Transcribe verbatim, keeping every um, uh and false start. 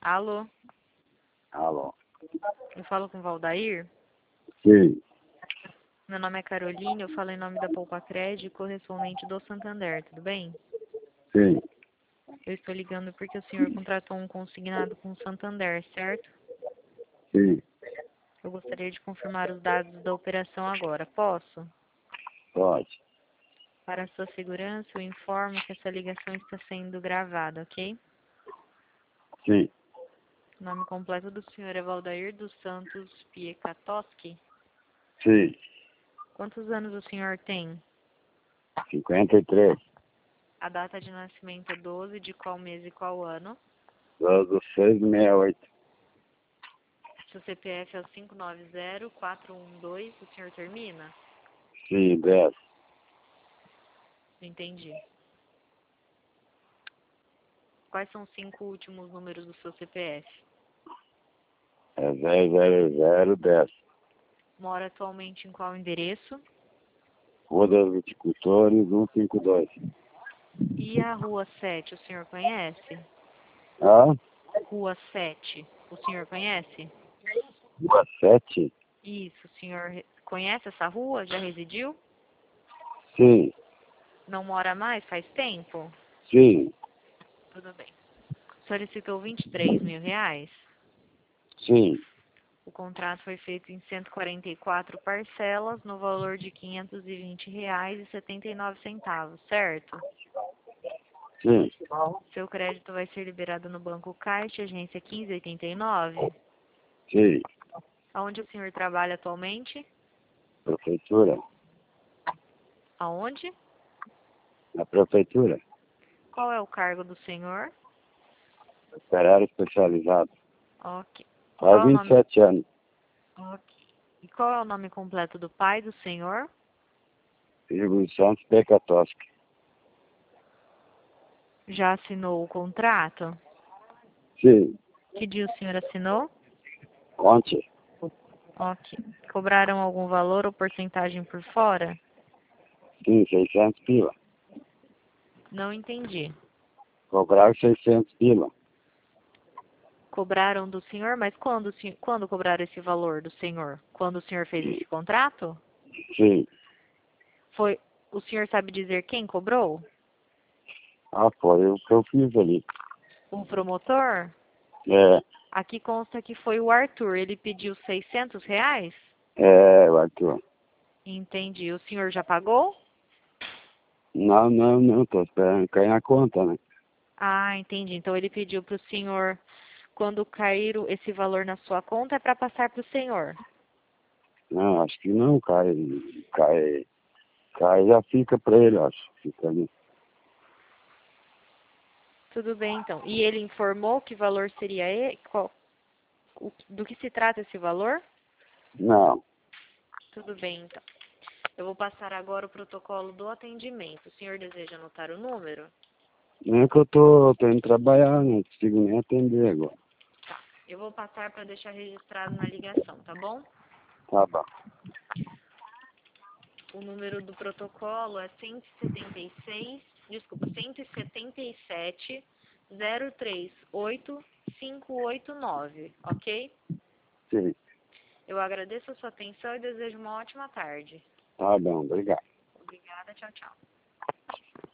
Alô, Alô. eu falo com o Valdair. Sim, Meu nome é Caroline, eu falo em nome da Poupa Crédito, correspondente do Santander, tudo bem? sim, Eu estou ligando porque o senhor contratou um consignado com o Santander, certo? sim, Eu gostaria de confirmar os dados da operação agora, posso? pode. Para a sua segurança, eu informo que essa ligação está sendo gravada, ok? Sim, O nome completo do senhor é Valdair dos Santos Piekatoski. sim. Quantos anos o senhor tem? cinquenta e três, A data de nascimento é doze de qual mês e qual ano? doze, seis, sessenta e oito. Seu C P F é o cinco nove zero quatro um dois, o senhor termina? Sim, dez. Não entendi. Quais são os cinco últimos números do seu C P F? É zero, zero, zero, dez. Mora atualmente em qual endereço? Rua dos Viticultores, cento e cinquenta e dois. E a Rua sete, o senhor conhece? Ah, Rua sete, o senhor conhece? Rua sete? Isso, o senhor re- conhece essa rua? Já residiu? Sim, Não mora mais? Faz tempo? sim, Tudo bem. Solicitou vinte e três mil reais? sim, O contrato foi feito em cento e quarenta e quatro parcelas no valor de quinhentos e vinte reais e setenta e nove centavos, certo? sim, Seu crédito vai ser liberado no Banco Caixa, agência quinze oitenta e nove. sim. Aonde o senhor trabalha atualmente? Prefeitura. Aonde? Na prefeitura. Qual é o cargo do senhor? Operário especializado. Ok. Faz Qual é o vinte e nome? sete anos. Ok. E qual é o nome completo do pai do senhor? Silvio Santos Pecatoski. Já assinou o contrato? Sim, Que dia o senhor assinou? conte. Ok. Cobraram algum valor ou porcentagem por fora? Sim, seiscentos pila. Não entendi. Cobrar seiscentos pila. Cobraram do senhor, mas quando, o sen- quando cobraram esse valor do senhor? Quando o senhor fez esse contrato? Sim. Foi, o senhor sabe dizer quem cobrou? Ah, foi o que eu fiz ali. O promotor? É, Aqui consta que foi o Arthur. Ele pediu seiscentos reais? é, Arthur. Entendi. O senhor já pagou? Não, não, não, tô esperando cair na conta, né? Ah, entendi. Então ele pediu para o senhor, quando cair o- esse valor na sua conta, é para passar para o senhor. Não, acho que não, cai, cai, cai já fica pra ele, acho. Fica ali. Tudo bem, então. E ele informou que valor seria e- qual, o- do que se trata esse valor? Não, Tudo bem, então. Eu vou passar agora o protocolo do atendimento. O senhor deseja anotar o número? nem que eu tô, tô indo trabalhar, não consigo nem atender agora. Eu vou passar para deixar registrado na ligação, tá bom? Tá bom. O número do protocolo é cento e setenta e seis, desculpa, cento e setenta e sete, zero três oito, cinco oito nove, ok? Sim, Eu agradeço a sua atenção e desejo uma ótima tarde. tá bom, obrigado. Obrigada, tchau, tchau.